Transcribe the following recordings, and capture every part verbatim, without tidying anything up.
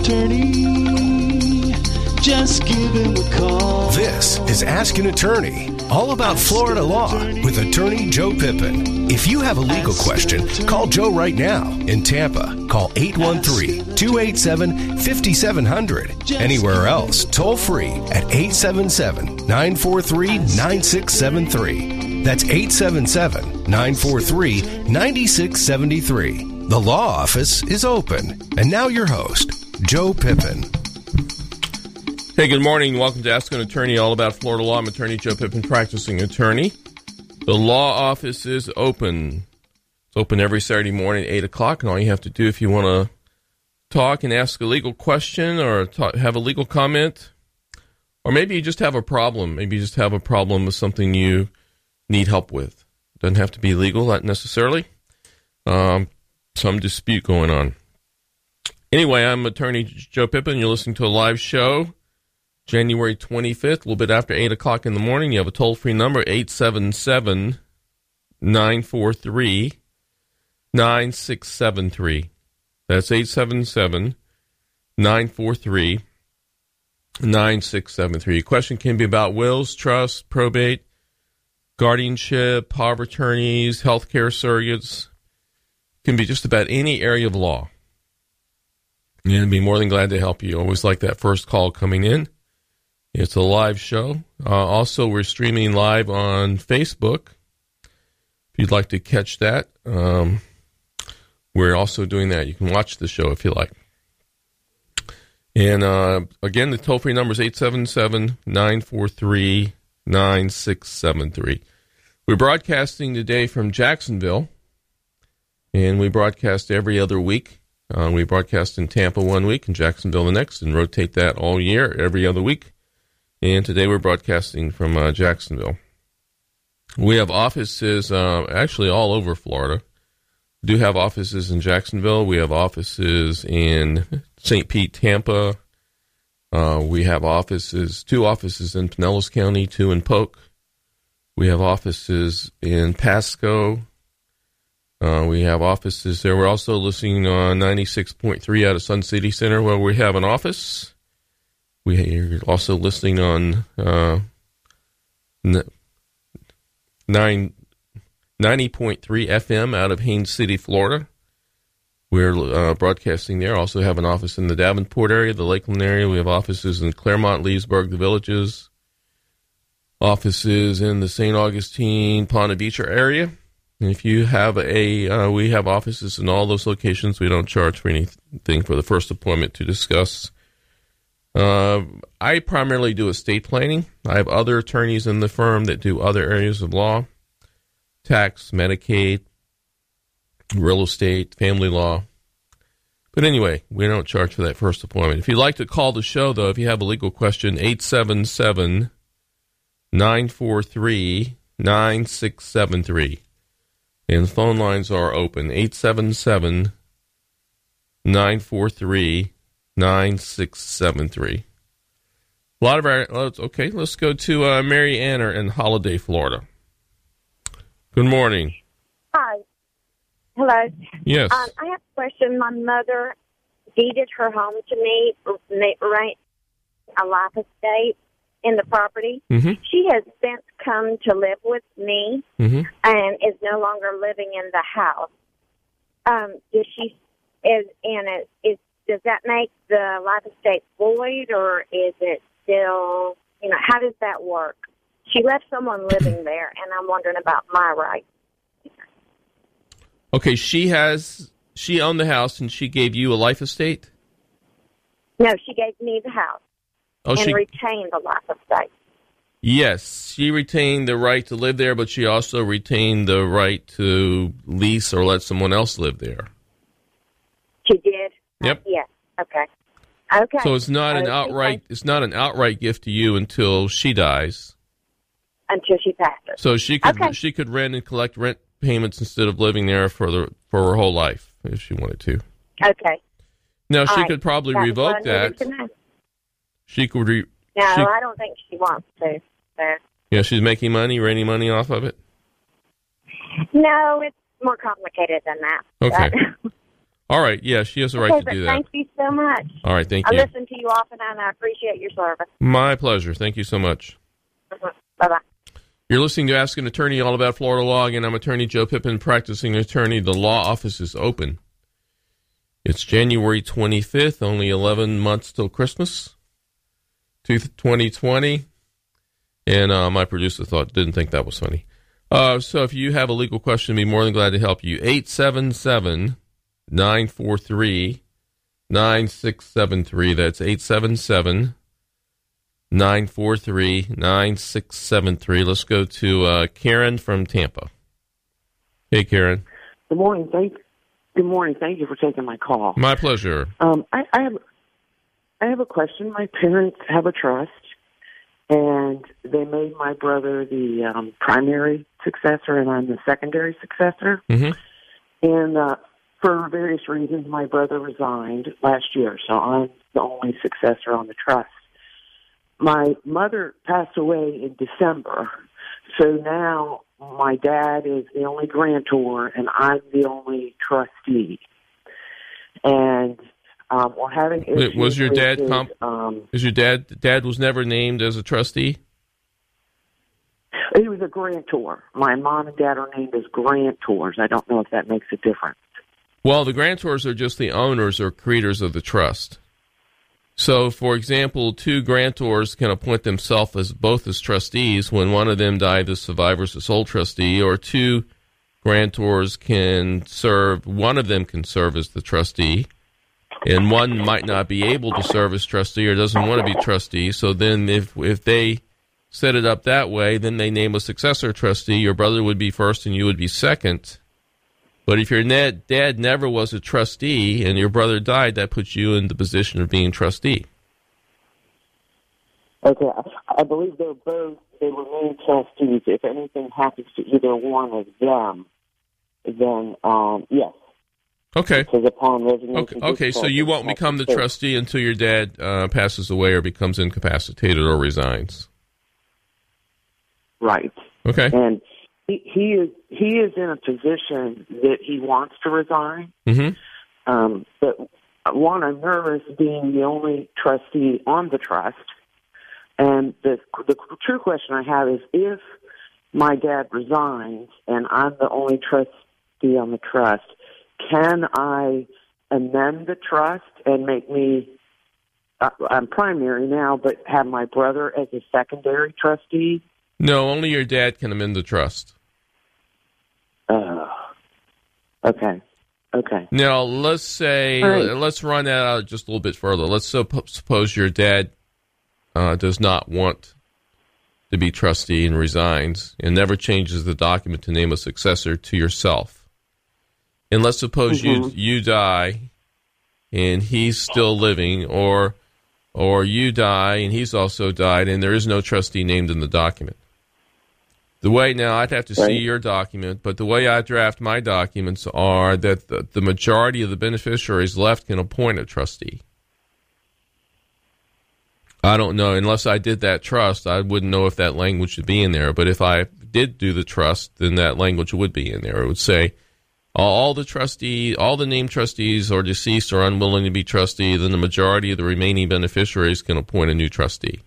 attorney. Just give him a call. This is Ask an Attorney, all about Florida law with attorney Joe Pippin. If you have a legal question, call Joe right now. In Tampa, call eight one three, two eight seven, five seven zero zero. Anywhere else, toll free at eight seven seven, nine four three, nine six seven three. That's eight seven seven, nine four three, nine six seven three. The law office is open. And now your host, Joe Pippin. Hey, good morning. Welcome to Ask an Attorney, all about Florida law. I'm attorney Joe Pippin, practicing attorney. The law office is open. It's open every Saturday morning at eight o'clock, and all you have to do if you want to talk and ask a legal question or talk, have a legal comment, or maybe you just have a problem. Maybe you just have a problem with something you need help with. Doesn't have to be legal, not necessarily. Um, some dispute going on. Anyway, I'm attorney Joe Pippin. You're listening to a live show. January twenty-fifth, a little bit after eight o'clock in the morning. You have a toll-free number, eight seven seven, nine four three, nine six seven three. That's eight seven seven, nine four three, nine six seven three. Your question can be about wills, trusts, probate, guardianship, power of attorneys, healthcare surrogates. It can be just about any area of law. And I'd be more than glad to help you. Always like that first call coming in. It's a live show. Uh, also, we're streaming live on Facebook. If you'd like to catch that, um, we're also doing that. You can watch the show if you like. And uh, again, the toll-free number is eight seven seven, nine four three, nine six seven three. We're broadcasting today from Jacksonville, and we broadcast every other week. Uh, we broadcast in Tampa one week and Jacksonville the next, and rotate that all year, every other week. And today we're broadcasting from uh, Jacksonville. We have offices uh, actually all over Florida. We do have offices in Jacksonville. We have offices in Saint Pete, Tampa. Uh, we have offices, two offices in Pinellas County, two in Polk. We have offices in Pasco. Uh, we have offices there. We're also listening on ninety-six point three out of Sun City Center, where we have an office. We're also listening on uh, nine, ninety point three F M out of Haines City, Florida. We're uh, broadcasting there. Also have an office in the Davenport area, the Lakeland area. We have offices in Claremont, Leesburg, the Villages. Offices in the Saint Augustine, Ponte Vedra area. And if you have a, uh, we have offices in all those locations. We don't charge for anything for the first appointment to discuss. Uh, I primarily do estate planning. I have other attorneys in the firm that do other areas of law, tax, Medicaid, real estate, family law. But anyway, we don't charge for that first appointment. If you'd like to call the show, though, if you have a legal question, eight seven seven, nine four three, nine six seven three. And the phone lines are open, eight seven seven, nine four three, nine six seven three. A lot of our, okay, let's go to uh, Mary Ann in Holiday, Florida. Good morning. Hi. Hello. Yes. Um, I have a question. My mother deeded her home to me, right, a life estate in the property. Mm-hmm. She has since come to live with me mm-hmm. and is no longer living in the house. Um, does she, is, and it, is, does that make the life estate void, or is it still, you know, how does that work? She left someone living there, and I'm wondering about my rights. Okay, she has, she owned the house, and she gave you a life estate? No, she gave me the house oh, and she, retained the life estate. Yes, she retained the right to live there, but she also retained the right to lease or let someone else live there. She did? Yep. Uh, yes. Okay. Okay. So it's not an okay. outright, it's not an outright gift to you until she dies. Until she passes. So she could okay. she could rent and collect rent payments instead of living there for the for her whole life if she wanted to. Okay. Now she All could right. probably That's revoke that. She could. Re- no, she, I don't think she wants to. So. Yeah, she's making money or any money off of it. No, it's more complicated than that. Okay. All right. Yeah, she has the right okay, to but do that. Thank you so much. All right. Thank I you. listen to you often, and I appreciate your service. My pleasure. Thank you so much. Mhm. Bye-bye. You're listening to Ask an Attorney all about Florida law. Again, I'm Attorney Joe Pippin, practicing attorney. The law office is open. It's January twenty-fifth, only eleven months till Christmas, twenty twenty. And uh, my producer thought didn't think that was funny. Uh, so if you have a legal question, I'd be more than glad to help you. eight seven seven, nine four three, nine six seven three. That's eight seven seven, nine four three, nine six seven three. Let's go to uh, Karen from Tampa. Hey, Karen. Good morning. Thank. Good morning. Thank you for taking my call. My pleasure. Um, I, I have. I have a question. My parents have a trust, and they made my brother the um, primary successor, and I'm the secondary successor. Mm-hmm. And uh, for various reasons, my brother resigned last year, so I'm the only successor on the trust. My mother passed away in December, so now my dad is the only grantor, and I'm the only trustee. And um, we're having issues. Was your with dad his, comp- um, Is your dad? Dad was never named as a trustee? He was a grantor. My mom and dad are named as grantors. I don't know if that makes a difference. Well, the grantors are just the owners or creators of the trust. So, for example, two grantors can appoint themselves as both as trustees when one of them died as survivor as a sole trustee, or two grantors can serve, one of them can serve as the trustee, and one might not be able to serve as trustee or doesn't want to be trustee. So then if if they set it up that way, then they name a successor trustee. Your brother would be first and you would be second. But if your dad, dad never was a trustee and your brother died, that puts you in the position of being trustee. Okay, I, I believe they're both, they were named trustees. If anything happens to either one of them, then, um, yes. Okay. Because upon resignation... Okay, okay so you won't become the trustee until your dad uh, passes away or becomes incapacitated or resigns. Right. Okay. And he, he is he is in a position that he wants to resign. Mm-hmm. Um, but one, I'm nervous being the only trustee on the trust. And the the true question I have is, if my dad resigns and I'm the only trustee on the trust, can I amend the trust and make me, uh, I'm primary now, but have my brother as a secondary trustee? No, only your dad can amend the trust. Uh, okay. Okay. Now, let's say, right. let's run that out just a little bit further. Let's suppose your dad uh, does not want to be trustee and resigns and never changes the document to name a successor to yourself. And let's suppose mm-hmm. you you die and he's still living, or or you die and he's also died and there is no trustee named in the document. The way, now I'd have to right. see your document, but the way I draft my documents are that the, the majority of the beneficiaries left can appoint a trustee. I don't know, unless I did that trust, I wouldn't know if that language would be in there. But if I did do the trust, then that language would be in there. It would say, all the trustee, all the named trustees are deceased or unwilling to be trustee, then the majority of the remaining beneficiaries can appoint a new trustee.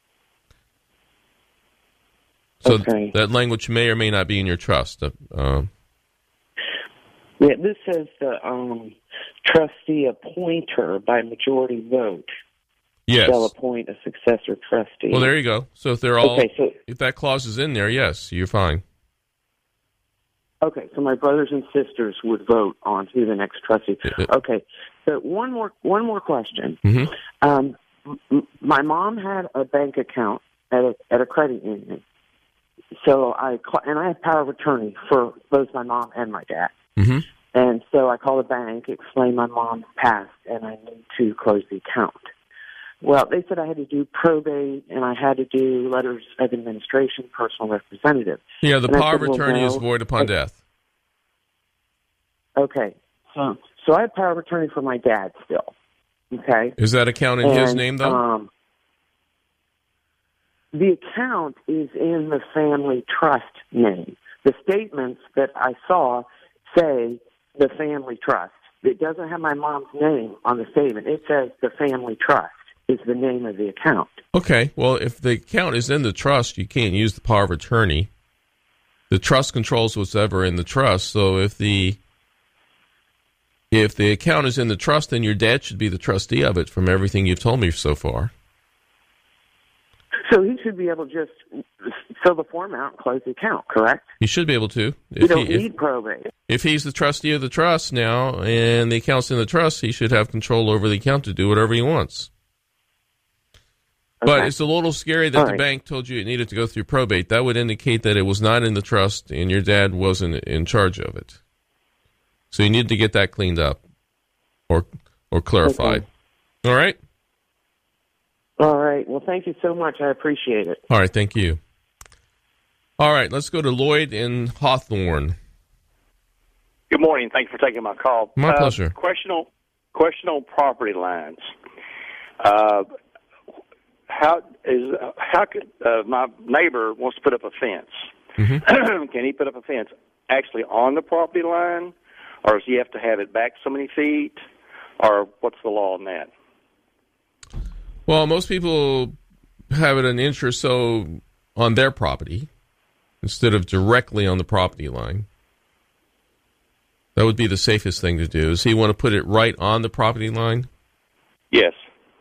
So okay. that language may or may not be in your trust. Uh, yeah, this says the um, trustee appointer by majority vote yes. shall appoint a successor trustee. Well, there you go. So if they're all, okay, so, if that clause is in there, yes, you're fine. Okay, so my brothers and sisters would vote on who the next trustee. Okay, so one more one more question. Mm-hmm. Um, m- my mom had a bank account at a, at a credit union. So I call, and I have power of attorney for both my mom and my dad. Mm-hmm. And so I called the bank, explained my mom passed, and I need to close the account. Well, they said I had to do probate, and I had to do letters of administration, personal representative. Yeah, the and power said, of attorney well, is no. void upon okay. death. Okay, so so I have power of attorney for my dad still. Okay, is that account in and, his name though? Um, the account is in the family trust name. The statements that I saw say the family trust. It doesn't have my mom's name on the statement. It says the family trust is the name of the account. Okay, well, if the account is in the trust, you can't use the power of attorney. The trust controls what's ever in the trust. So if the if the account is in the trust, then your dad should be the trustee of it from everything you've told me so far. So he should be able to just fill the form out and close the account, correct? He should be able to. You don't he, need if, probate. If he's the trustee of the trust now and the account's in the trust, he should have control over the account to do whatever he wants. Okay. But it's a little scary that All the right. bank told you it needed to go through probate. That would indicate that it was not in the trust and your dad wasn't in charge of it. So you need to get that cleaned up or or clarified. Okay. All right? All right. Well, thank you so much. I appreciate it. All right. Thank you. All right. Let's go to Lloyd in Hawthorne. Good morning. Thank you for taking my call. My uh, pleasure. Question on, question on property lines. Uh, how is how could uh, my neighbor wants to put up a fence? Mm-hmm. Can he put up a fence actually on the property line, or does he have to have it back so many feet, or what's the law on that? Well, most people have it an inch or so on their property instead of directly on the property line. That would be the safest thing to do. Does he want to put it right on the property line? Yes.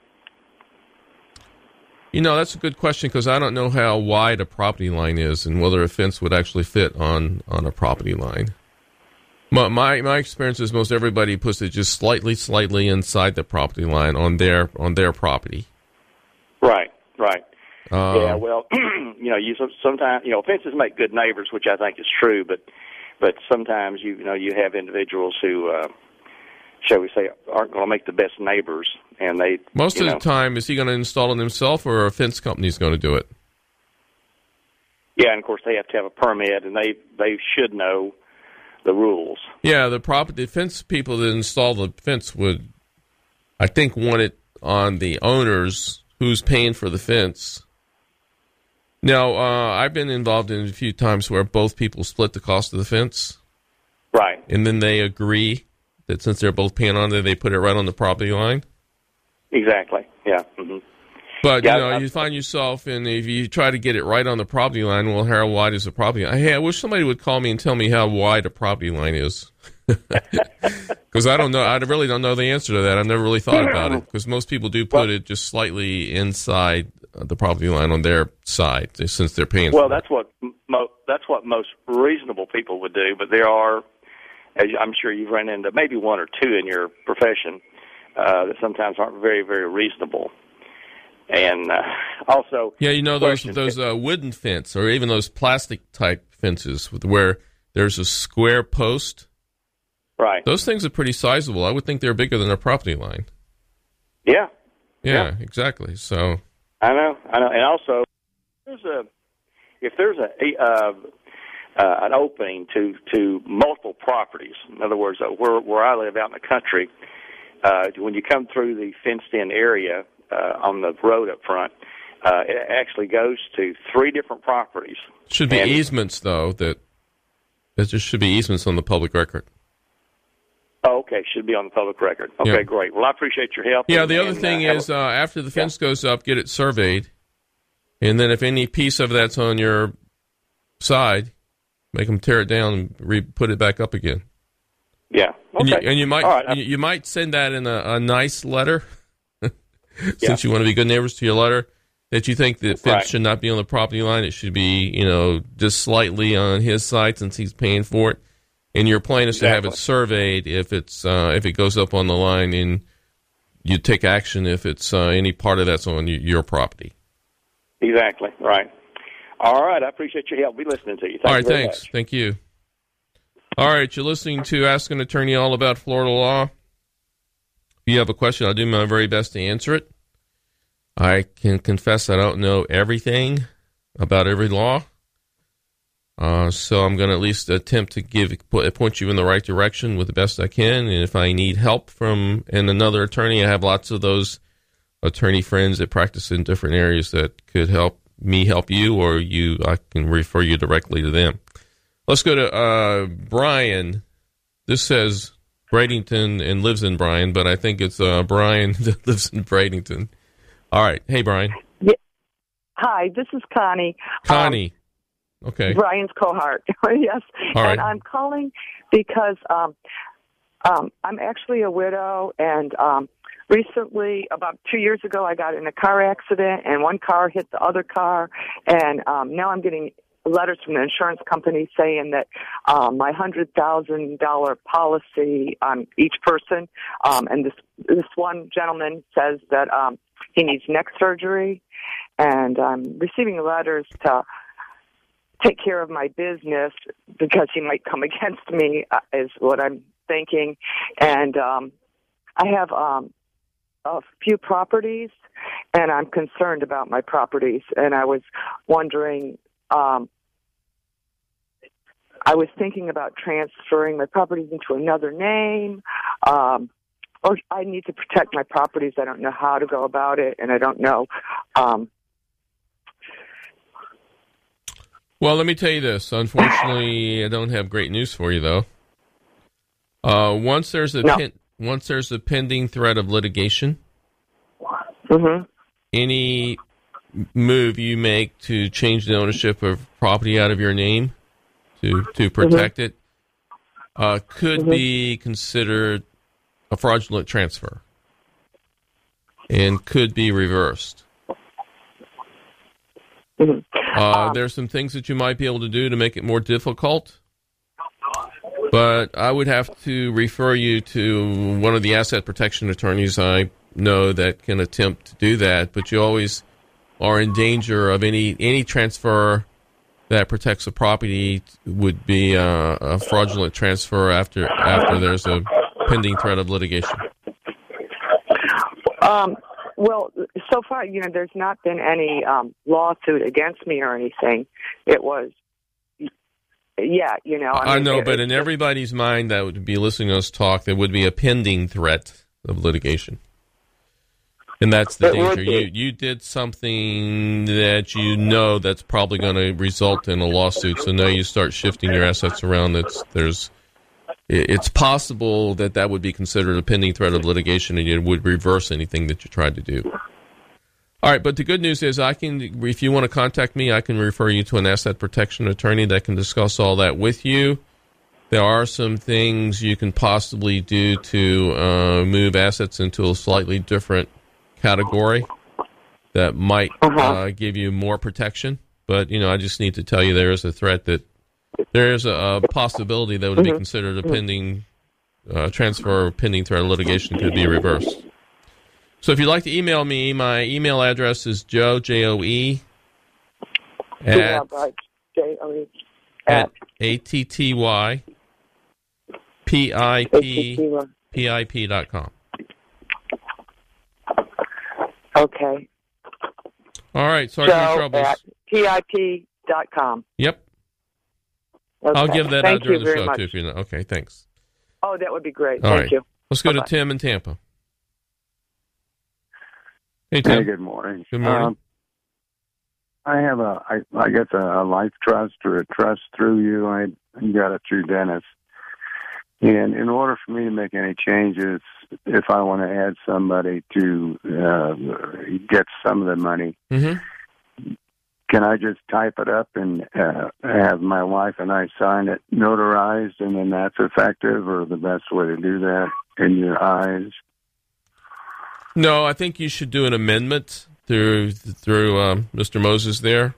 You know, that's a good question because I don't know how wide a property line is and whether a fence would actually fit on, on a property line. My, my my experience is most everybody puts it just slightly, slightly inside the property line on their on their property. Right, right. Uh, yeah, well, you know, you sometimes you know fences make good neighbors, which I think is true, but but sometimes you you know you have individuals who, uh, shall we say, aren't going to make the best neighbors, and they most you of know, the time is he going to install it himself or a fence company's going to do it? Yeah, and of course they have to have a permit, and they they should know the rules. Yeah, the property the fence people that install the fence would, I think, want it on the owners who's paying for the fence. Now, uh, I've been involved in a few times where both people split the cost of the fence. Right. And then they agree that since they're both paying on it, they put it right on the property line. Exactly, yeah. Mm-hmm. But, yeah, you know, I, you find yourself, and if you try to get it right on the property line, well, how wide is the property line? Hey, I wish somebody would call me and tell me how wide a property line is. Because I don't know. I really don't know the answer to that. I've never really thought about it. Because most people do put well, it just slightly inside the property line on their side, since they're paying well, for it. Well, that's what mo- that's what most reasonable people would do. But there are, as I'm sure you've run into, maybe one or two in your profession uh, that sometimes aren't very, very reasonable. And uh, also, yeah, you know those those uh, wooden fence or even those plastic type fences with where there's a square post. Right. Those things are pretty sizable. I would think they're bigger than a property line. Yeah. Yeah, yeah. exactly. So I know, I know, and also there's a if there's a uh, uh, an opening to to multiple properties. In other words, uh, where where I live out in the country, uh, when you come through the fenced-in area. Uh, on the road up front, uh, it actually goes to three different properties. Should be and, easements, though. That there just should be easements on the public record. Oh, okay. Should be on the public record. Okay, yeah. Great. Well, I appreciate your help. Yeah. And, the other and, thing uh, is, uh, after the fence yeah. goes up, get it surveyed, and then if any piece of that's on your side, make them tear it down and re- put it back up again. Yeah. Okay. And you, and you might right. you, you might send that in a, a nice letter. Since yeah. you want to be good neighbors to your letter, that you think the fence right. should not be on the property line. It should be, you know, just slightly on his side since he's paying for it. And your plan is exactly. to have it surveyed if it's uh, if it goes up on the line, and you take action if it's uh, any part of that's on your property. Exactly. Right. All right. I appreciate your help. Be listening to you. Thank all right. you very Thanks. much. Thank you. All right. You're listening to Ask an Attorney all about Florida law. If you have a question, I'll do my very best to answer it. I can confess I don't know everything about every law, uh, so I'm going to at least attempt to give point you in the right direction with the best I can. And if I need help from and another attorney, I have lots of those attorney friends that practice in different areas that could help me help you, or you I can refer you directly to them. Let's go to uh, Brian. This says, Bradenton and lives in Bryan, but I think it's uh, Brian that lives in Bradenton. All right. Hey, Brian. Yeah. Hi, this is Connie. Connie. Um, okay. Brian's cohort. Yes. All right. And I'm calling because um, um, I'm actually a widow, and um, recently, about two years ago, I got in a car accident, and one car hit the other car, and um, now I'm getting letters from the insurance company saying that um, my one hundred thousand dollars policy on each person, um, and this this one gentleman says that um, he needs neck surgery, and I'm receiving letters to take care of my business because he might come against me, uh, is what I'm thinking. And um, I have um, a few properties, and I'm concerned about my properties, and I was wondering, um, I was thinking about transferring my properties into another name, um, or I need to protect my properties. I don't know how to go about it, and I don't know. Um, well, let me tell you this. Unfortunately, I don't have great news for you, though. Uh, once there's a no. pen, once there's a pending threat of litigation, mm-hmm. any move you make to change the ownership of property out of your name to to protect mm-hmm. it uh, could mm-hmm. be considered a fraudulent transfer and could be reversed. Mm-hmm. Uh, um, there's some things that you might be able to do to make it more difficult, but I would have to refer you to one of the asset protection attorneys I know that can attempt to do that, but you always are in danger of any any transfer that protects a property would be a, a fraudulent transfer after after there's a pending threat of litigation. Um, well, so far, you know, there's not been any um, lawsuit against me or anything. It was, yeah, you know. I, I mean, know, it, but in everybody's mind that would be listening to us talk, there would be a pending threat of litigation. And that's the danger. You you did something that you know that's probably going to result in a lawsuit. So now you start shifting your assets around. That's there's, it's possible that that would be considered a pending threat of litigation, and it would reverse anything that you tried to do. All right, but the good news is I can, if you want to contact me, I can refer you to an asset protection attorney that can discuss all that with you. There are some things you can possibly do to uh, move assets into a slightly different category that might uh-huh. uh, give you more protection. But, you know, I just need to tell you there is a threat that there is a, a possibility that would mm-hmm. be considered a pending uh, transfer or pending threat of litigation could be reversed. So if you'd like to email me, my email address is joe, J O E, at, yeah, right. J-O-E, at, at A T T Y P I P P I P dot com. Okay. All right. Sorry for your troubles. At P I P dot com. Yep. Okay. I'll give that Thank out during you the very show, much. too. If you know. Okay, thanks. Oh, that would be great. All Thank right. you. Let's go Bye-bye. to Tim in Tampa. Hey, Tim. Hey, good morning. Good morning. Um, I have a, I, I guess, a, a life trust or a trust through you. I got it through Dennis. And in order for me to make any changes, if I want to add somebody to uh, get some of the money, mm-hmm. can I just type it up and uh, have my wife and I sign it notarized, and then that's effective, or the best way to do that in your eyes? No, I think you should do an amendment through through um, Mister Moses there.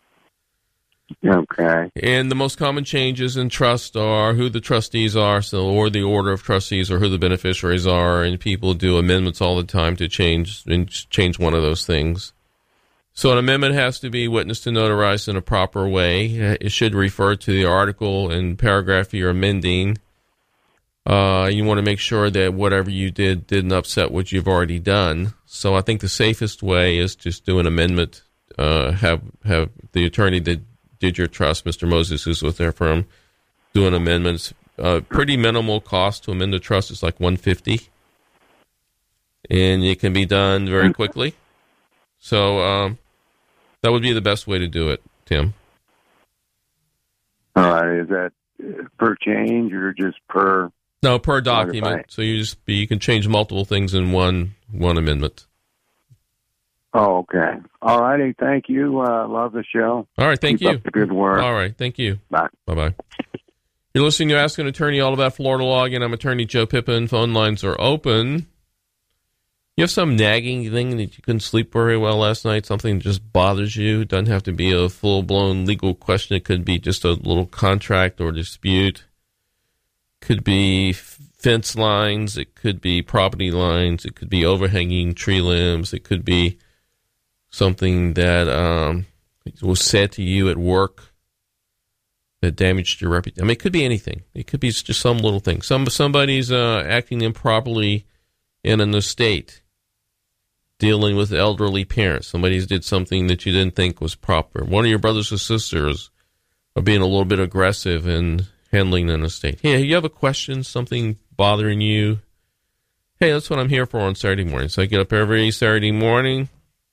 Okay. And the most common changes in trust are who the trustees are, so or the order of trustees, or who the beneficiaries are, and people do amendments all the time to change and change one of those things. So an amendment has to be witnessed and notarized in a proper way. It should refer to the article and paragraph you're amending. Uh, you want to make sure that whatever you did didn't upset what you've already done. So I think the safest way is just do an amendment. Uh, have have the attorney that did your trust, Mister Moses, who's with their firm, doing amendments. Uh, pretty minimal cost to amend the trust. It's like one hundred fifty dollars, and it can be done very quickly. So um, that would be the best way to do it, Tim. All right. Is that per change or just per? No, per document. So you just you can change multiple things in one one amendment. Oh, okay. All righty. Thank you. Uh, love the show. All right. Thank Keep you. Up the good work. All right. Thank you. Bye. Bye-bye. You're listening to Ask an Attorney, all about Florida law. Again, I'm Attorney Joe Pippin. Phone lines are open. You have some nagging thing that you couldn't sleep very well last night, something that just bothers you. It doesn't have to be a full-blown legal question. It could be just a little contract or dispute. It could be fence lines. It could be property lines. It could be overhanging tree limbs. It could be something that um, was said to you at work that damaged your reputation. I mean, it could be anything. It could be just some little thing. Some somebody's uh, acting improperly in an estate, dealing with elderly parents. Somebody's did something that you didn't think was proper. One of your brothers or sisters are being a little bit aggressive in handling an estate. Hey, you have a question, something bothering you? Hey, that's what I'm here for on Saturday morning. So I get up every Saturday morning,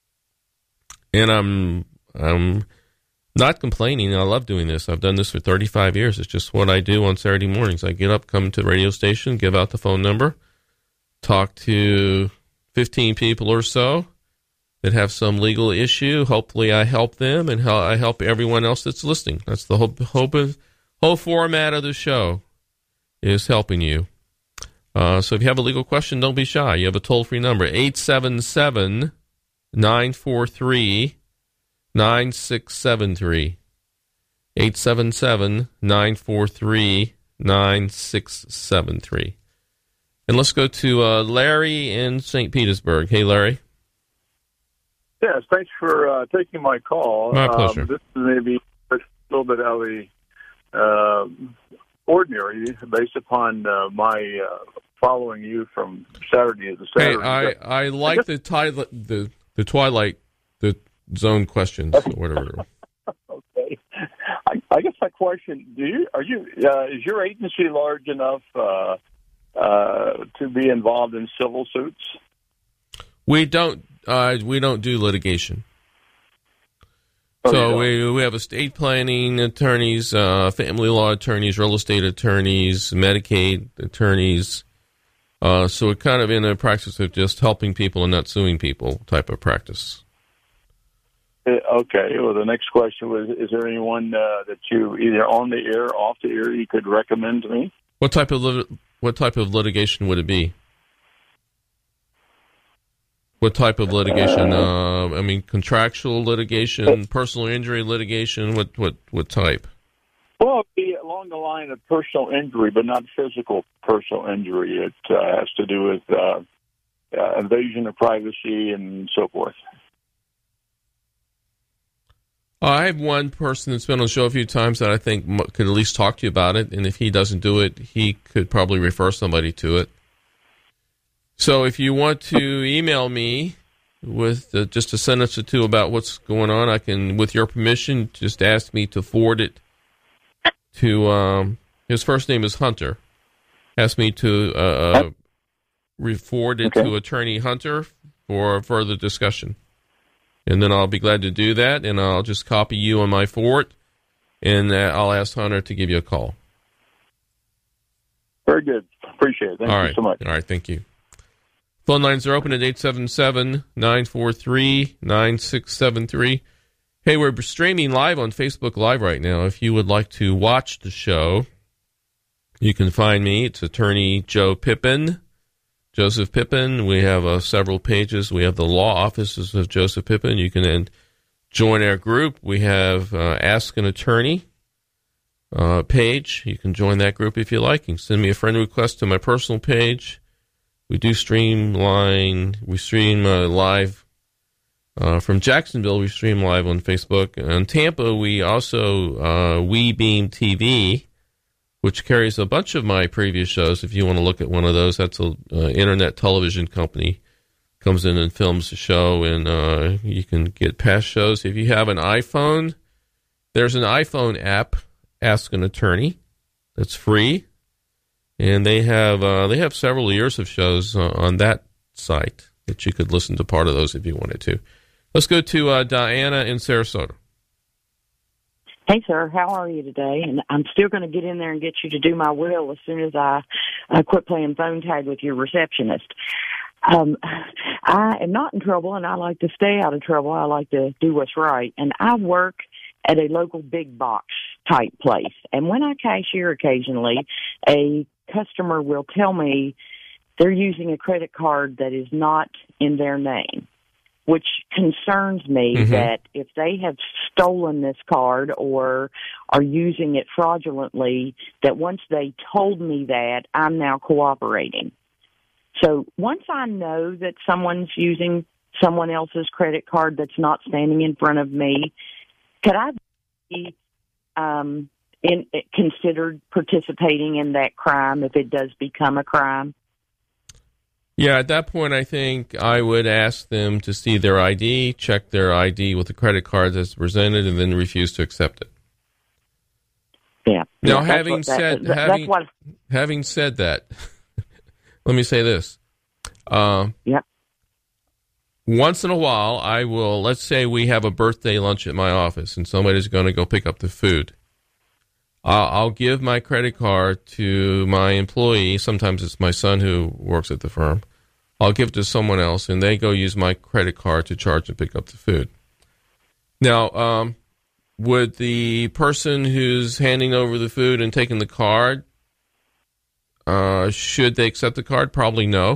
and I'm I'm not complaining. I love doing this. I've done this for thirty-five years. It's just what I do on Saturday mornings. I get up, come to the radio station, give out the phone number, talk to fifteen people or so that have some legal issue. Hopefully I help them, and I help everyone else that's listening. That's the whole, whole, whole format of the show, is helping you. Uh, so if you have a legal question, don't be shy. You have a toll-free number, eight seven seven, nine four three, nine six seven three. eight seven seven, nine four three, nine six seven three. And let's go to uh, Larry in Saint Petersburg. Hey, Larry. Yes, thanks for uh, taking my call. My pleasure. Um, this is maybe a little bit out of the uh, ordinary based upon uh, my uh, following you from Saturday to Saturday. Hey, I, I like I the, ti- the the Twilight the Zone questions, or whatever. Okay. I, I guess my question: Do you are you uh, is your agency large enough uh, uh, to be involved in civil suits? We don't. Uh, we don't do litigation. Oh, so we we have estate planning attorneys, uh, family law attorneys, real estate attorneys, Medicaid attorneys. Uh, so we're kind of in a practice of just helping people and not suing people type of practice. Okay. Well, the next question was: is there anyone uh, that you either on the air, or off the air, you could recommend to me? What type of lit- what type of litigation would it be? What type of litigation? Uh, I mean, contractual litigation, personal injury litigation. What what what type? Well, it'd be along the line of personal injury, but not physical personal injury. It uh, has to do with uh, uh, invasion of privacy and so forth. I have one person that's been on the show a few times that I think could at least talk to you about it, and if he doesn't do it, he could probably refer somebody to it. So if you want to email me with uh, just a sentence or two about what's going on, I can, with your permission, just ask me to forward it to, um, his first name is Hunter. Ask me to uh, uh, forward it okay. to Attorney Hunter for further discussion. And then I'll be glad to do that, and I'll just copy you on my forward, and uh, I'll ask Hunter to give you a call. Very good. Appreciate it. Thank All you right. so much. All right, thank you. Phone lines are open at eight seven seven, nine four three, nine six seven three. Hey, we're streaming live on Facebook Live right now. If you would like to watch the show, you can find me. It's Attorney Joe Pippin, Joseph Pippin. We have uh, several pages. We have the law offices of Joseph Pippin. You can then join our group. We have uh, Ask an Attorney uh, page. You can join that group if you like. You can send me a friend request to my personal page. We do streamline. We stream uh, live uh, from Jacksonville. We stream live on Facebook. In Tampa, we also uh, WeBeam T V, which carries a bunch of my previous shows. If you want to look at one of those, that's an uh, internet television company. Comes in and films the show, and uh, you can get past shows. If you have an iPhone, there's an iPhone app, Ask an Attorney, that's free. And they have uh, they have several years of shows uh, on that site that you could listen to part of those if you wanted to. Let's go to uh, Diana in Sarasota. Hey, sir. How are you today? And I'm still going to get in there and get you to do my will as soon as I uh, quit playing phone tag with your receptionist. Um, I am not in trouble, and I like to stay out of trouble. I like to do what's right. And I work at a local big box type place. And when I cashier occasionally, a customer will tell me they're using a credit card that is not in their name, which concerns me mm-hmm. that if they have stolen this card or are using it fraudulently, that once they told me that, I'm now cooperating. So once I know that someone's using someone else's credit card that's not standing in front of me, could I be um, in, considered participating in that crime if it does become a crime? Yeah, at that point, I think I would ask them to see their I D, check their I D with the credit card that's presented, and then refuse to accept it. Yeah. Now, yeah, having that, said that, having, that's what, having said that, let me say this. Uh, yep. Once in a while, I will, let's say we have a birthday lunch at my office, and somebody's going to go pick up the food. I'll, I'll give my credit card to my employee. Sometimes it's my son who works at the firm. I'll give it to someone else, and they go use my credit card to charge and pick up the food. Now, um, would the person who's handing over the food and taking the card, uh, should they accept the card? Probably no.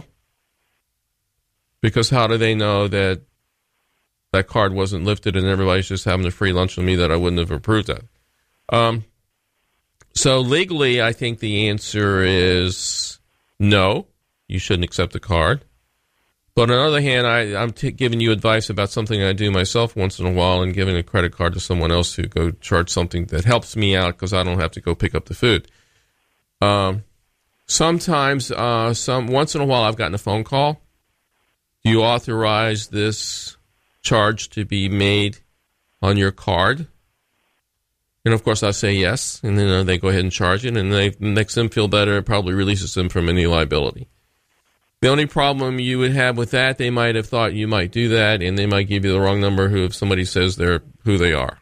Because how do they know that that card wasn't lifted and everybody's just having a free lunch with me that I wouldn't have approved that? Um, so legally, I think the answer is no. You shouldn't accept the card. But on the other hand, I, I'm t- giving you advice about something I do myself once in a while and giving a credit card to someone else who go charge something that helps me out because I don't have to go pick up the food. Um, sometimes, uh, some once in a while, I've gotten a phone call. Do you authorize this charge to be made on your card? And, of course, I say yes, and then uh, they go ahead and charge it, and they, it makes them feel better. It probably releases them from any liability. The only problem you would have with that, they might have thought you might do that, and they might give you the wrong number who if somebody says they're who they are.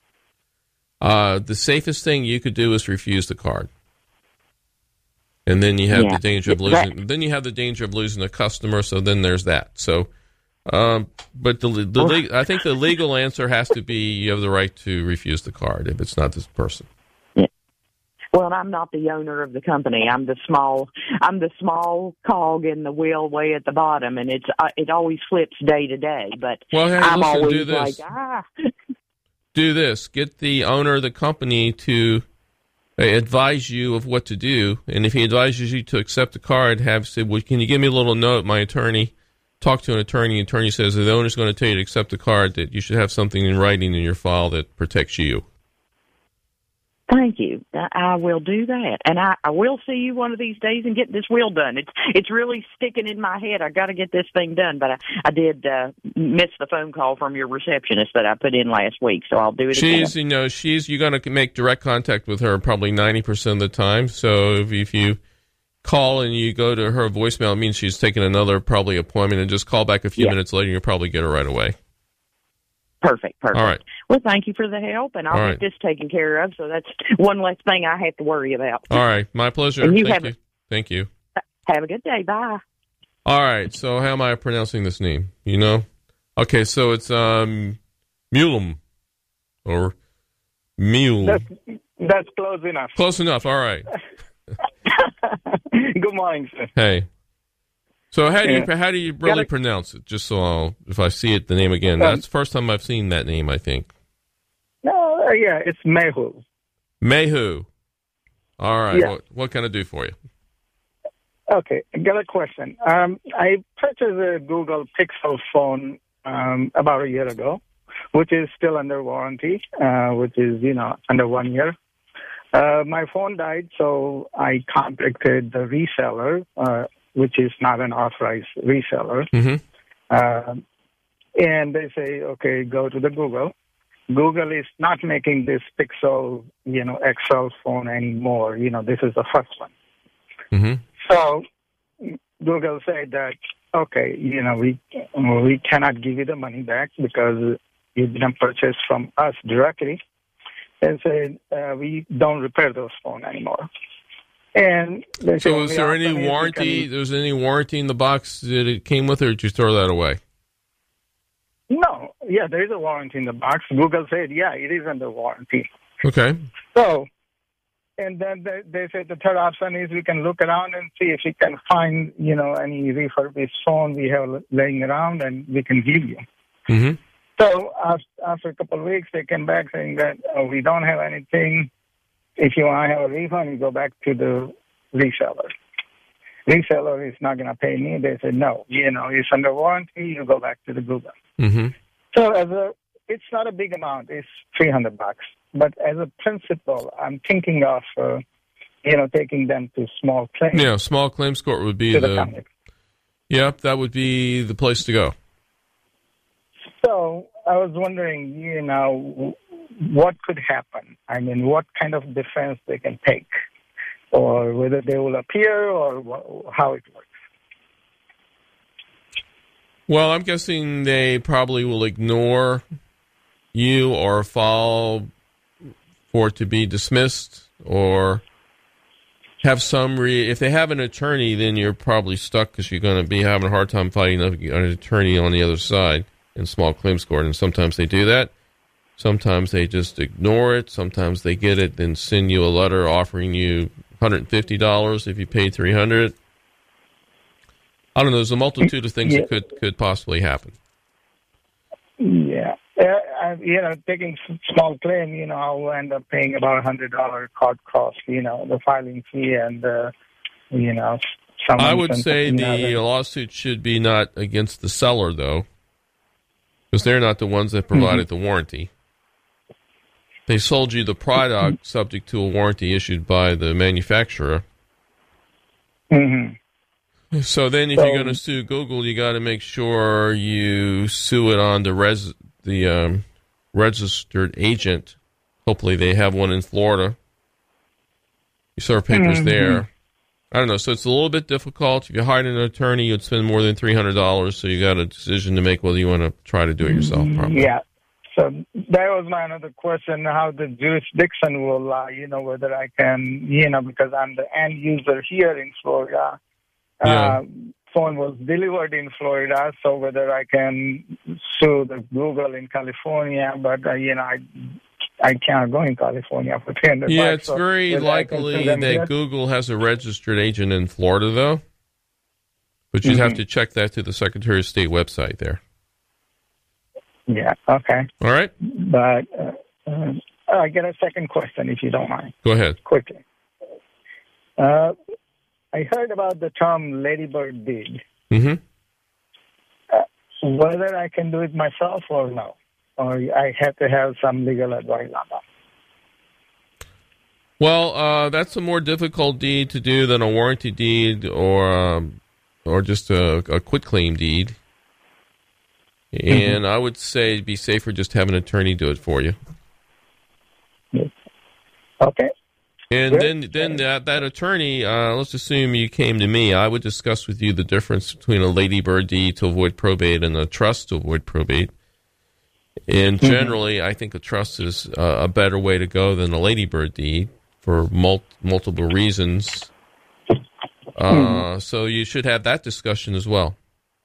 Uh, the safest thing you could do is refuse the card. And then you have yeah. the danger of losing. That, then you have the danger of losing a customer. So then there's that. So, um, but the the le- I think the legal answer has to be you have the right to refuse the card if it's not this person. Yeah. Well, I'm not the owner of the company. I'm the small. I'm the small cog in the wheel way at the bottom, and it's uh, it always flips day to day. But well, hey, I'm listen, always do this. like ah. Do this. Get the owner of the company to advise you of what to do, and if he advises you to accept the card, have say, well, can you give me a little note? My attorney, talk to an attorney. The attorney says if the owner's going to tell you to accept the card, that you should have something in writing in your file that protects you. Thank you. I will do that, and I, I will see you one of these days and get this will done. It's it's really sticking in my head. I got to get this thing done, but I, I did uh, miss the phone call from your receptionist that I put in last week, so I'll do it she's, again. You know, she's you're going to make direct contact with her probably ninety percent of the time. So if, if you call and you go to her voicemail, it means she's taking another probably appointment, and just call back a few yeah. minutes later, and you'll probably get her right away. Perfect, perfect. All right. Well, thank you for the help, and I'll All get right. this taken care of, so that's one less thing I have to worry about. All right. My pleasure. And you Thank have you. A, Thank you. Have a good day. Bye. All right. So how am I pronouncing this name? You know? Okay, so it's um, Mulum, or Mule. That's, that's close enough. Close enough. All right. Good morning, sir. Hey. So how do you Yeah. how do you really Gotta- pronounce it? Just so I'll, if I see it, the name again. Um, That's the first time I've seen that name, I think. No, uh, yeah, it's Mehu. Mehu. All right. Yeah. What, what can I do for you? Okay, I got a question. Um, I purchased a Google Pixel phone um, about a year ago, which is still under warranty, uh, which is, you know, under one year. Uh, my phone died, so I contacted the reseller, uh, which is not an authorized reseller. Mm-hmm. Uh, and they say, okay, go to the Google. Google is not making this Pixel, you know, X L phone anymore. You know, this is the first one. Mm-hmm. So Google said that, okay, you know, we we cannot give you the money back because you didn't purchase from us directly. And said, uh, we don't repair those phones anymore. And they So, say was the there option any is warranty? you There was any warranty in the box that it came with, or did you throw that away? can- No, yeah, there is a warranty in the box. Google said, yeah, it is under warranty. Okay. So, and then they, they said the third option is we can look around and see if we can find, you know, any refurbished phone we have laying around, and we can give you. Mm-hmm. So after, after a couple of weeks, they came back saying that oh, we don't have anything. If you want to have a refund, you go back to the reseller. Reseller is not going to pay me. They said, no, you know, it's under warranty. You go back to the Google. Mm-hmm. So as a, it's not a big amount. It's three hundred bucks. But as a principle, I'm thinking of, uh, you know, taking them to small claims. Yeah, small claims court would be to the. the company. Yep, that would be the place to go. So I was wondering, you know, what could happen? I mean, what kind of defense they can take, or whether they will appear, or wh- how it works. Well, I'm guessing they probably will ignore you or file for it to be dismissed, or have some re- if they have an attorney, then you're probably stuck because you're going to be having a hard time fighting an attorney on the other side in small claims court. And sometimes they do that. Sometimes they just ignore it. Sometimes they get it, then send you a letter offering you one hundred fifty dollars if you paid three hundred dollars. I don't know. There's a multitude of things Yeah. that could, could possibly happen. Yeah. Uh, I, you know, taking s- small claim, you know, I'll end up paying about a one hundred dollars court cost, you know, the filing fee and, uh, you know, someone I would sent say something the out and- lawsuit should be not against the seller, though, because they're not the ones that provided the warranty. They sold you the product subject to a warranty issued by the manufacturer. Mhm. So then if So- you're going to sue Google, you got to make sure you sue it on the res- the um, registered agent. Hopefully they have one in Florida. You serve papers Mhm. there. I don't know. So it's a little bit difficult. If you hired an attorney, you'd spend more than three hundred dollars. So you got a decision to make whether you want to try to do it yourself. Probably. Yeah. So that was my another question, how the jurisdiction will lie, you know, whether I can, you know, because I'm the end user here in Florida. Yeah. Uh, phone was delivered in Florida, so whether I can sue the Google in California, but, uh, you know, I I can't go in California for three hundred Yeah, bucks, it's so very whether I can sue likely them that here. Google has a registered agent in Florida, though. But you'd have Mhm. to check that to the Secretary of State website there. Yeah, okay. All right? But uh, uh, I get a second question, if you don't mind. Go ahead. Quickly. Uh, I heard about the term ladybird deed. Mm-hmm. Uh, whether I can do it myself or no, or I have to have some legal advice on that. Well, uh, that's a more difficult deed to do than a warranty deed or um, or just a, a quitclaim deed. And I would say it'd be safer just to have an attorney do it for you. Okay. And Good. then, then that, that attorney, uh, let's assume you came to me. I would discuss with you the difference between a ladybird deed to avoid probate and a trust to avoid probate. And generally, I think a trust is uh, a better way to go than a ladybird deed for mul- multiple reasons. Uh, so you should have that discussion as well.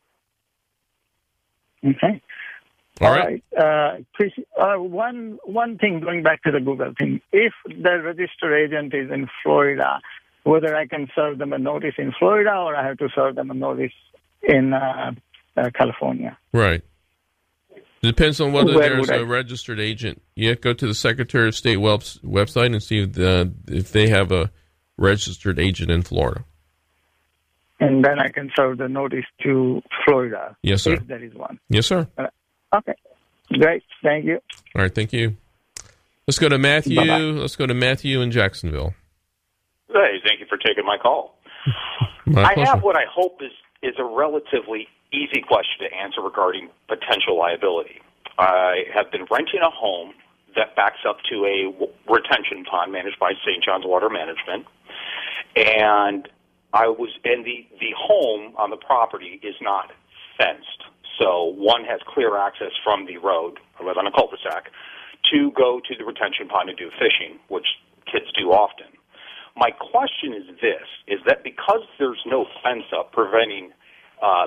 Okay. All All right. right. Uh, please, uh, one one thing, going back to the Google thing. If the registered agent is in Florida, whether I can serve them a notice in Florida or I have to serve them a notice in uh, uh, California. Right. It depends on whether Where there's would I- a registered agent. You have to go to the Secretary of State web- website and see if, the, if they have a registered agent in Florida. And then I can serve the notice to Florida. Yes, sir. If there is one. Yes, sir. Uh, okay. Great. Thank you. All right, thank you. Let's go to Matthew. Bye-bye. Let's go to Matthew in Jacksonville. Hey, thank you for taking my call. My I pleasure. have what I hope is, is a relatively easy question to answer regarding potential liability. I have been renting a home that backs up to a w- retention pond managed by Saint John's Water Management, and I was and the, the home on the property is not fenced. So one has clear access from the road, I live on a cul-de-sac, to go to the retention pond and do fishing, which kids do often. my question is this, is that because there's no fence up preventing uh,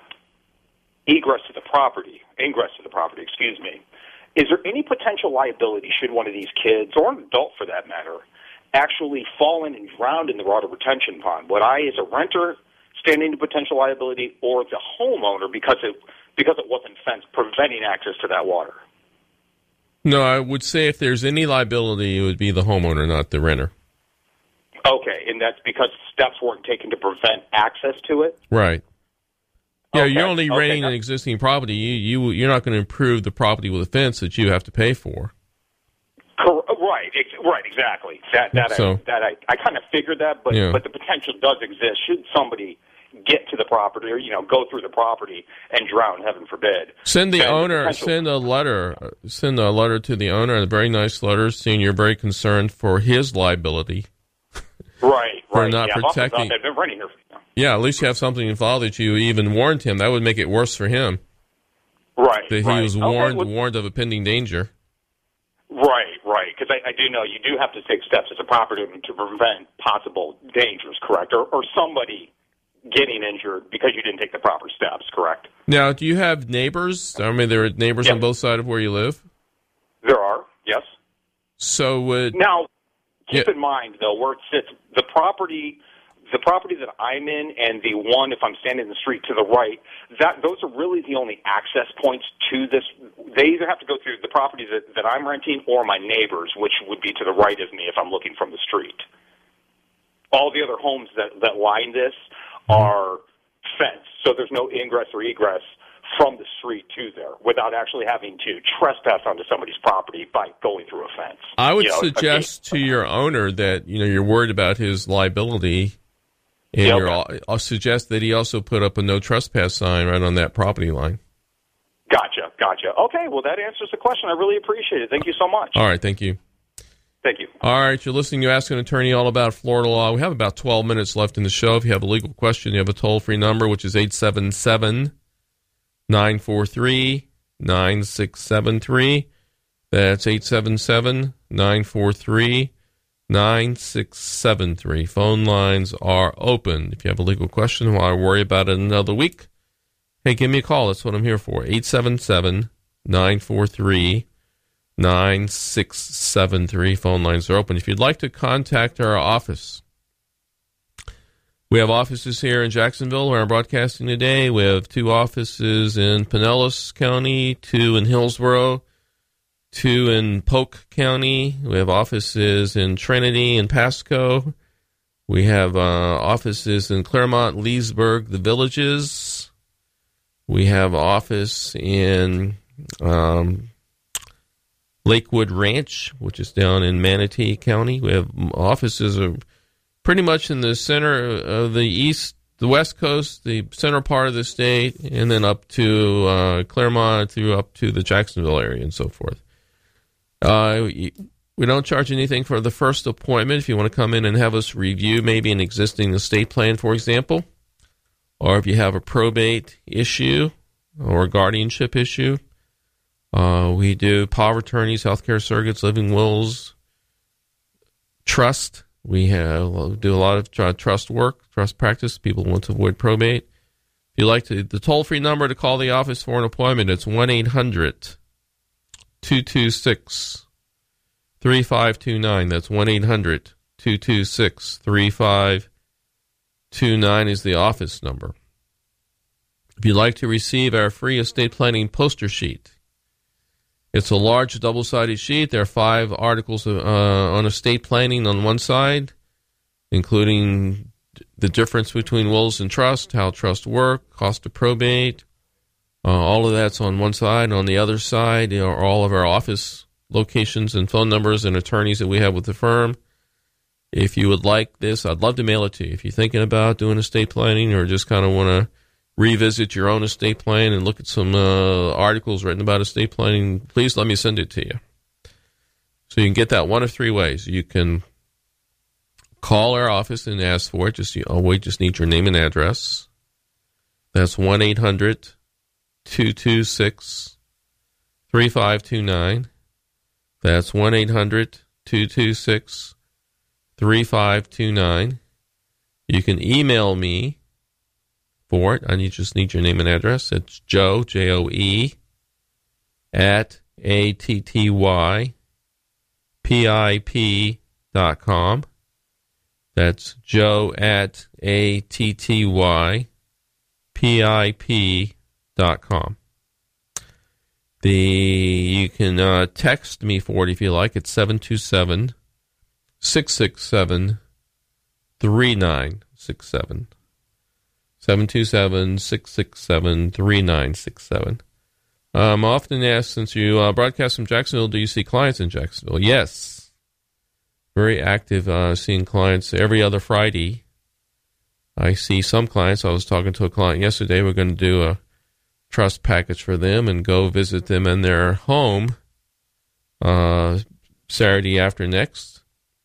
egress to the property, ingress to the property, excuse me, is there any potential liability should one of these kids, or an adult for that matter, actually fall in and drown in the water retention pond? Would I, as a renter, stand into potential liability, or the homeowner because it because it wasn't fenced, preventing access to that water? No, I would say if there's any liability, it would be the homeowner, not the renter. Okay, and that's because steps weren't taken to prevent access to it? Right. Yeah, okay. you're only okay. renting an existing property. You, you, you're not going to improve the property with a fence that you have to pay for. Cor- right, ex- right, exactly. That that So, I, that I, I kind of figured that, but yeah. but the potential does exist should somebody get to the property or, you know, go through the property and drown, heaven forbid. Send the Then owner, potential- send a letter, send a letter to the owner, a very nice letter, saying you're very concerned for his liability. Right, for right. not yeah, protecting. They've been renting here. Yeah, at least you have something in file that you even warned him. That would make it worse for him. Right, That he right. was Okay, warned well- warned of a pending danger. Right, right. Because I, I do know you do have to take steps as a property owner to prevent possible dangers, correct? Or, or somebody getting injured because you didn't take the proper steps, correct? Now, do you have neighbors? I mean, there are neighbors Yes. on both sides of where you live. There are, yes. So would Now, keep Yeah. in mind, though, where it sits, the property, the property that I'm in, and the one, if I'm standing in the street to the right, that those are really the only access points to this. They either have to go through the property that, that I'm renting or my neighbors, which would be to the right of me if I'm looking from the street. All the other homes that, that line this are fenced, so there's no ingress or egress from the street to there without actually having to trespass onto somebody's property by going through a fence. I would You know, suggest to your owner that you know you're worried about his liability, and Yeah, you're okay. al- I'll suggest that he also put up a no trespass sign right on that property line. Gotcha, gotcha. Okay, well, that answers the question. I really appreciate it. Thank you so much. All right, thank you. Thank you. All right, you're listening to Ask an Attorney all about Florida law. We have about twelve minutes left in the show. If you have a legal question, you have a toll-free number, which is eight seven seven, nine four three, nine six seven three. That's eight seven seven, nine four three, nine six seven three. Phone lines are open. If you have a legal question, why worry about it another week? Hey, give me a call. That's what I'm here for. eight seven seven, nine four three, nine six seven three. Phone lines are open. If you'd like to contact our office, we have offices here in Jacksonville where I'm broadcasting today. We have two offices in Pinellas County, two in Hillsborough, two in Polk County. We have offices in Trinity and Pasco. We have uh, offices in Claremont, Leesburg, the Villages. We have office in um, Lakewood Ranch, which is down in Manatee County. We have offices are pretty much in the center of the east, the west coast, the center part of the state, and then up to uh, Claremont through up to the Jacksonville area and so forth. Uh, we don't charge anything for the first appointment. If you want to come in and have us review maybe an existing estate plan, for example, or if you have a probate issue or a guardianship issue, uh, we do power of attorneys, healthcare surrogates, living wills, trust. We have, do a lot of tr- trust work, trust practice. People want to avoid probate. If you like to, the toll-free number to call the office for an appointment, it's one eight hundred, two two six, three five two nine. That's one eight hundred, two two six, three five two nine is the office number. If you'd like to receive our free estate planning poster sheet, it's a large double-sided sheet. There are five articles uh, on estate planning on one side, including the difference between wills and trust, how trust work, cost of probate. Uh, all of that's on one side. On the other side are all of our office locations and phone numbers and attorneys that we have with the firm. If you would like this, I'd love to mail it to you. If you're thinking about doing estate planning or just kind of want to revisit your own estate plan and look at some uh, articles written about estate planning, please let me send it to you. So you can get that one of three ways. You can call our office and ask for it. Just you, oh, we just need your name and address. That's one eight hundred, two two six, three five two nine. That's one eight hundred, two two six, three five two nine. You can email me for it. I need, just need your name and address. It's Joe, J O E, at A T T Y P I P dot com. That's Joe at A T T Y P I P dot com. The, you can uh, text me for it if you like. It's seven two seven, six six seven, three nine six seven. seven two seven, six six seven, three nine six seven. I'm often asked, since you uh, broadcast from Jacksonville, do you see clients in Jacksonville? Yes. Very active, uh, seeing clients every other Friday. I see some clients. I was talking to a client yesterday. We're going to do a trust package for them and go visit them in their home uh, Saturday after next,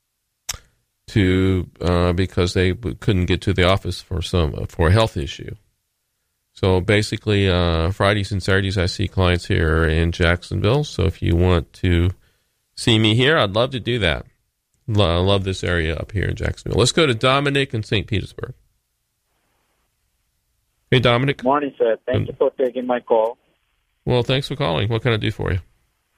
to uh, because they couldn't get to the office for some for a health issue. So basically, uh, Fridays and Saturdays I see clients here in Jacksonville. So if you want to see me here, I'd love to do that. I love this area up here in Jacksonville. Let's go to Dominic in Saint Petersburg. Hey, Dominic. Morning, sir. Thank um, you for taking my call. Well, thanks for calling. What can I do for you?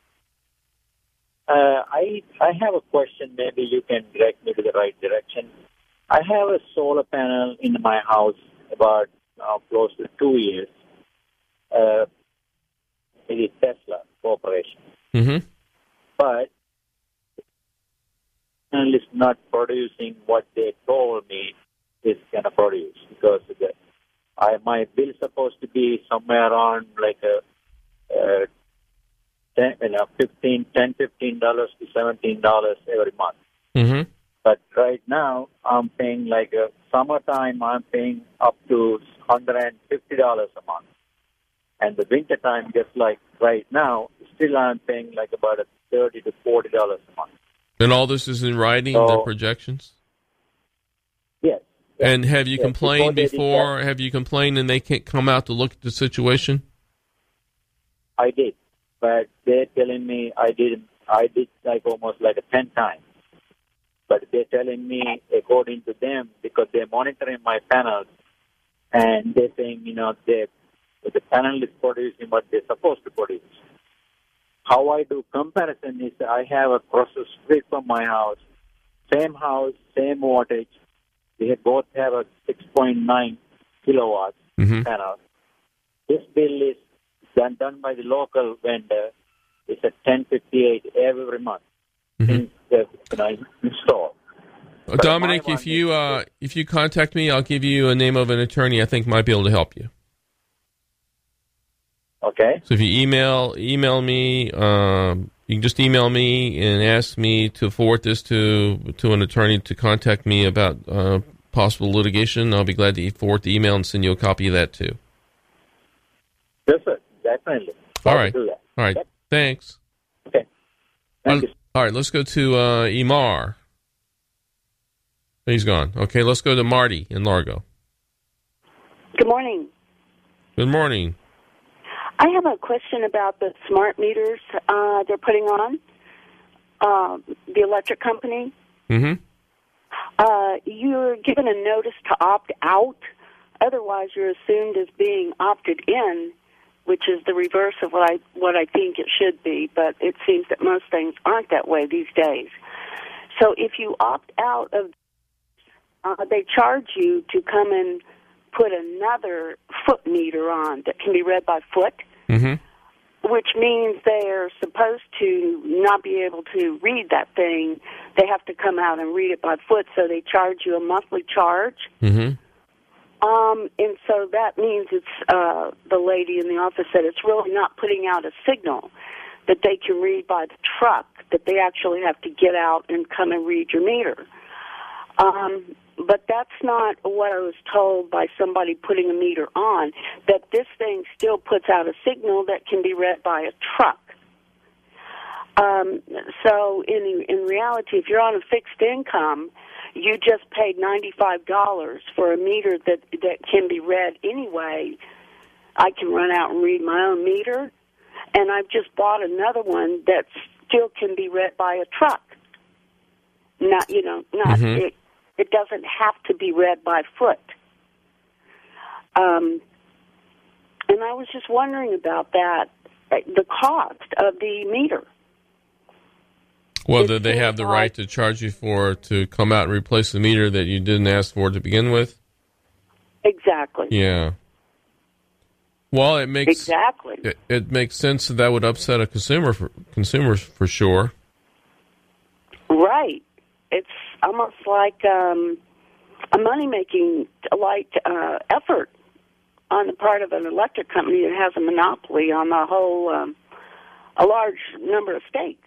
Uh, I I have a question. Maybe you can direct me to the right direction. I have a solar panel in my house about uh, close to two years. Uh, it is Tesla Corporation. Mm-hmm. But the panel is not producing what they told me it's going to produce, because the I, my bill is supposed to be somewhere around like a, uh, ten, you know, fifteen, ten, fifteen dollars to seventeen dollars every month. Mm-hmm. But right now, I'm paying like a summertime. I'm paying up to one hundred and fifty dollars a month, and the winter time, just like right now, still I'm paying like about a thirty to forty dollars a month. And all this is in writing, so, the projections. Yes. And have you yes, complained before? before have you complained and they can't come out to look at the situation? I did, but they're telling me I did. I did like almost like a ten times. But they're telling me, according to them, because they're monitoring my panels, and they're saying, you know, they the panel is producing what they're supposed to produce. How I do comparison is I have a process straight from my house, same house, same wattage. They both have a six point nine kilowatts mm-hmm. panel. This bill is done, done by the local vendor. It's at ten fifty-eight every month mm-hmm. since the you know, install. Uh, Dominic, if you uh, if you contact me, I'll give you a name of an attorney I think might be able to help you. Okay. So if you email email me, um, you can just email me and ask me to forward this to to an attorney to contact me about uh, possible litigation. I'll be glad to forward the email and send you a copy of that too. Yes, sir. Definitely. All right. Do that. All right. Okay. Thanks. Okay. Thank um, you. All right. Let's go to uh, Imar. He's gone. Okay. Let's go to Marty in Largo. Good morning. Good morning. I have a question about the smart meters uh, they're putting on, uh, the electric company. Mm-hmm. Uh, you're given a notice to opt out. Otherwise, you're assumed as being opted in, which is the reverse of what I what I think it should be. But it seems that most things aren't that way these days. So if you opt out of, uh, they charge you to come and put another foot meter on that can be read by foot, mm-hmm. which means they're supposed to not be able to read that thing. They have to come out and read it by foot, so they charge you a monthly charge. Mm-hmm. Um, and so that means it's, uh, the lady in the office said it's really not putting out a signal that they can read by the truck, that they actually have to get out and come and read your meter. Um, but that's not what I was told by somebody putting a meter on, that this thing still puts out a signal that can be read by a truck. Um, so in in reality, if you're on a fixed income, you just paid ninety-five dollars for a meter that, that can be read anyway. I can run out and read my own meter, and I've just bought another one that still can be read by a truck. Not, you know, not Mhm. it. It doesn't have to be read by foot. Um, and I was just wondering about that, the cost of the meter. Whether they have the right to charge you for to come out and replace the meter that you didn't ask for to begin with. Exactly. Yeah. Well, it makes exactly. It, it makes sense that that would upset a consumer for consumers for sure. Right. It's almost like um, a money-making like uh, effort on the part of an electric company that has a monopoly on the whole, um, a large number of states.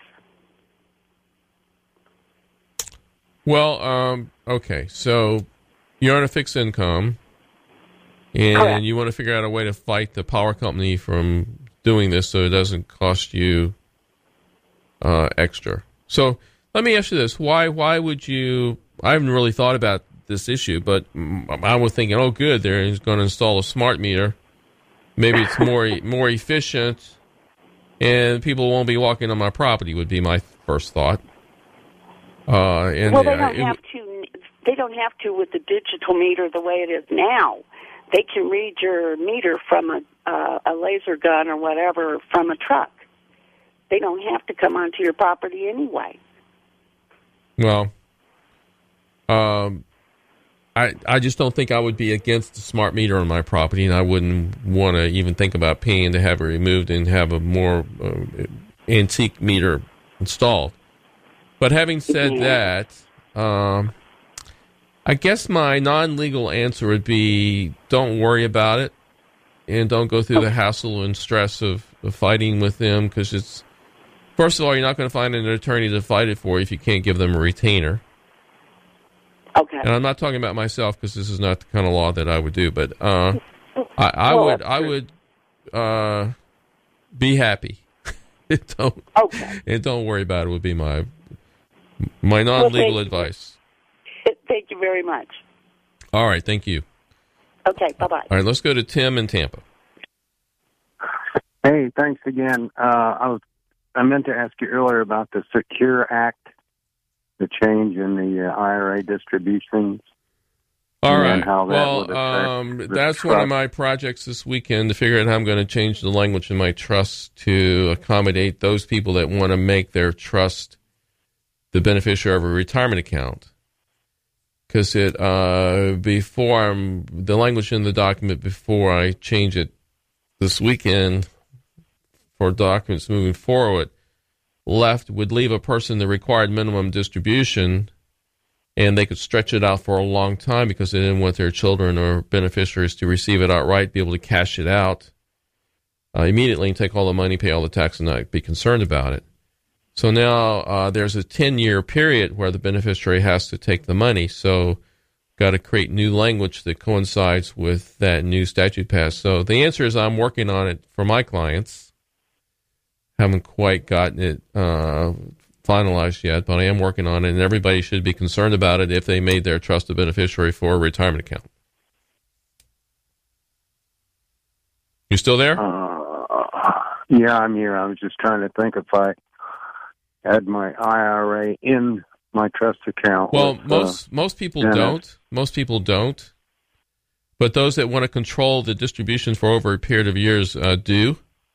Well, um, okay, so you're on a fixed income, and Correct. you want to figure out a way to fight the power company from doing this so it doesn't cost you uh, extra. So let me ask you this. Why why would you, I haven't really thought about this issue, but I was thinking, oh, good, they're going to install a smart meter. Maybe it's more more efficient, and people won't be walking on my property would be my first thought. Uh, and well, they uh, don't it, have to. They don't have to with the digital meter the way it is now. They can read your meter from a uh, a laser gun or whatever from a truck. They don't have to come onto your property anyway. Well, um, I I just don't think I would be against the smart meter on my property, and I wouldn't want to even think about paying to have it removed and have a more uh, antique meter installed. But having said Yeah. that, um, I guess my non-legal answer would be don't worry about it and don't go through the hassle and stress of, of fighting with them, because it's, first of all, you're not going to find an attorney to fight it for you if you can't give them a retainer. Okay. And I'm not talking about myself because this is not the kind of law that I would do, but uh, I, I Well, would that's I true. would uh, be happy. don't Okay. and don't worry about it would be my my non-legal Well, thank you. advice. Thank you very much. All right, thank you. Okay, bye-bye. All right, let's go to Tim in Tampa. Hey, thanks again. Uh, I was I meant to ask you earlier about the Secure Act, the change in the uh, I R A distributions. All and right. how that Well, would affect um, the that's one of trust. my projects this weekend to figure out how I'm going to change the language in my trust to accommodate those people that want to make their trust the beneficiary of a retirement account. Because it uh, before I'm the language in the document before I change it this weekend for documents moving forward left would leave a person the required minimum distribution, and they could stretch it out for a long time because they didn't want their children or beneficiaries to receive it outright, be able to cash it out uh, immediately and take all the money, pay all the tax, and not be concerned about it. So now uh, there's a ten-year period where the beneficiary has to take the money. So got to create new language that coincides with that new statute passed. So the answer is I'm working on it for my clients. Haven't quite gotten it uh, finalized yet, but I am working on it, and everybody should be concerned about it if they made their trust a beneficiary for a retirement account. You still there? Uh, yeah, I'm here. I was just trying to think if I had my I R A in my trust account. Well, with, most uh, most people Dennis. don't. Most people don't. But those that want to control the distributions for over a period of years uh, do.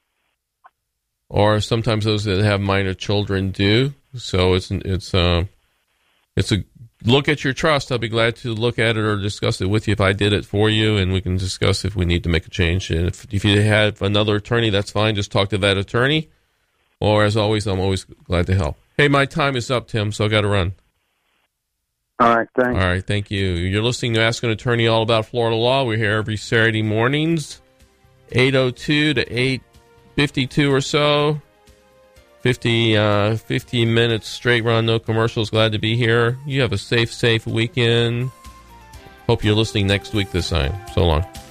Or sometimes those that have minor children do. So it's it's uh, it's a look at your trust. I'll be glad to look at it or discuss it with you if I did it for you, and we can discuss if we need to make a change. And if, if you have another attorney, that's fine. Just talk to that attorney. Or as always, I'm always glad to help. Hey, my time is up, Tim, so I got to run. All right, thanks. All right, thank you. You're listening to Ask an Attorney All About Florida Law. We're here every Saturday mornings, eight oh two to eight fifty-two or so. fifty, uh, fifty minutes straight run, no commercials. Glad to be here. You have a safe, safe weekend. Hope you're listening next week this time. So long.